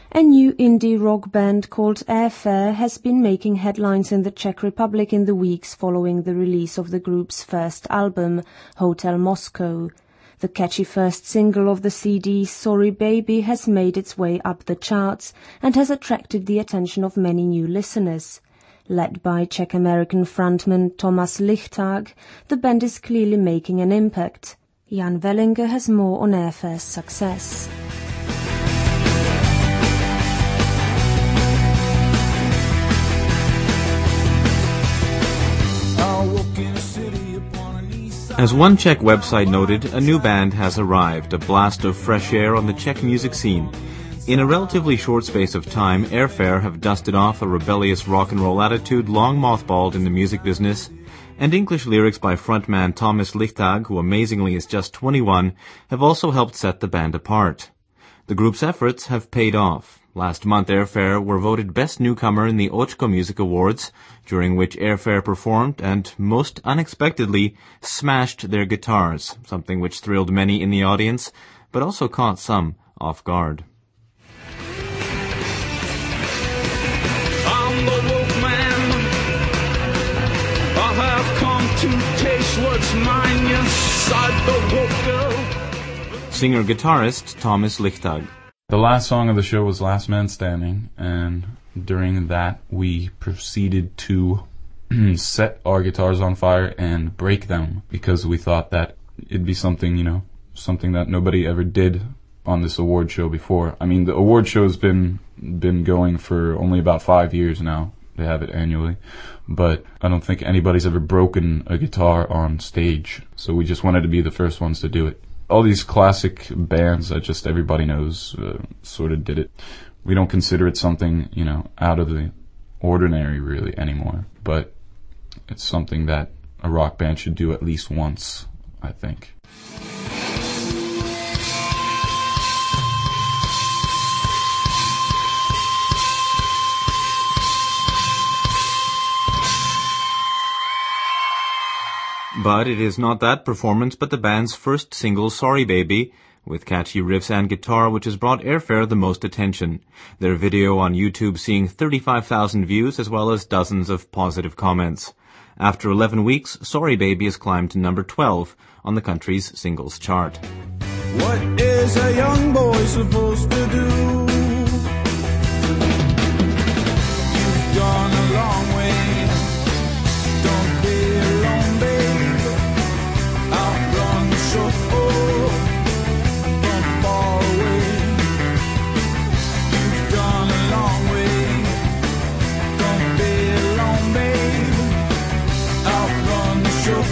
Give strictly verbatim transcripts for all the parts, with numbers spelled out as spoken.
A new indie rock band called Airfare has been making headlines in the Czech Republic in the weeks following the release of the group's first album, Hotel Moscow. The catchy first single of the C D, Sorry Baby, has made its way up the charts and has attracted the attention of many new listeners. Led by Czech-American frontman Thomas Lichtag, the band is clearly making an impact. Jan Wellinger has more on Airfare's success. As one Czech website noted, a new band has arrived, a blast of fresh air on the Czech music scene. In a relatively short space of time, Airfare have dusted off a rebellious rock and roll attitude long mothballed in the music business, and English lyrics by frontman Thomas Lichtag, who amazingly is just twenty-one, have also helped set the band apart. The group's efforts have paid off. Last month, Airfare were voted Best Newcomer in the Oczko Music Awards, during which Airfare performed and, most unexpectedly, smashed their guitars, something which thrilled many in the audience, but also caught some off guard. I'm the wolf man. I have come to taste what's mine inside the wolf girl. Singer-guitarist Thomas Lichtag. The last song of the show was Last Man Standing, and during that we proceeded to set our guitars on fire and break them because we thought that it'd be something, you know, something that nobody ever did on this award show before. I mean, the award show's been been going for only about five years now. They have it annually, but I don't think anybody's ever broken a guitar on stage, so we just wanted to be the first ones to do it. All these classic bands that just everybody knows uh, sort of did it. We don't consider it something, you know, out of the ordinary really anymore, but it's something that a rock band should do at least once, I think. But it is not that performance, but the band's first single, Sorry Baby, with catchy riffs and guitar, which has brought Airfare the most attention. Their video on YouTube seeing thirty-five thousand views, as well as dozens of positive comments. After eleven weeks, Sorry Baby has climbed to number twelve on the country's singles chart. What is a young boy supposed to do? You've gone a long way. Don't be alone, babe. Outrun the show. Don't fall away. You've gone a long way. Don't be alone, babe. Outrun the show.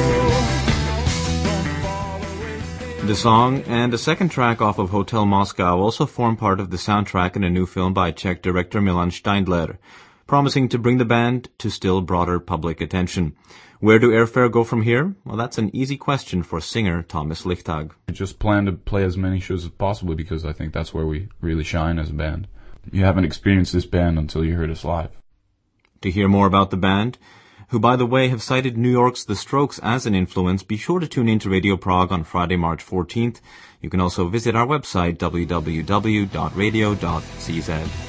Don't fall away. The song and a second track off of Hotel Moscow also form part of the soundtrack in a new film by Czech director Milan Steindler, promising to bring the band to still broader public attention. Where do Airfare go from here? Well, that's an easy question for singer Thomas Lichtag. We just plan to play as many shows as possible because I think that's where we really shine as a band. You haven't experienced this band until you heard us live. To hear more about the band, who by the way have cited New York's The Strokes as an influence, be sure to tune in to Radio Prague on Friday, March fourteenth. You can also visit our website, w w w dot radio dot c z.